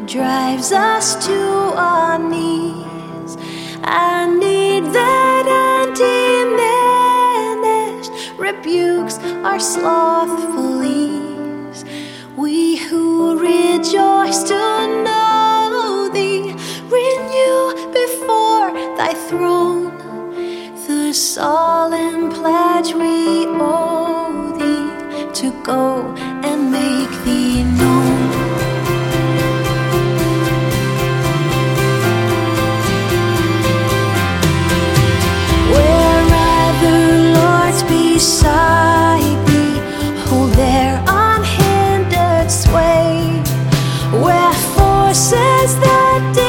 drives us to our knees. I need that undiminished rebukes our slothful ease. We who rejoice to know thee, renew before thy throne the solemn pledge we owe thee, to go and make thee known. Where other lords beside thee hold their unhindered sway, where forces that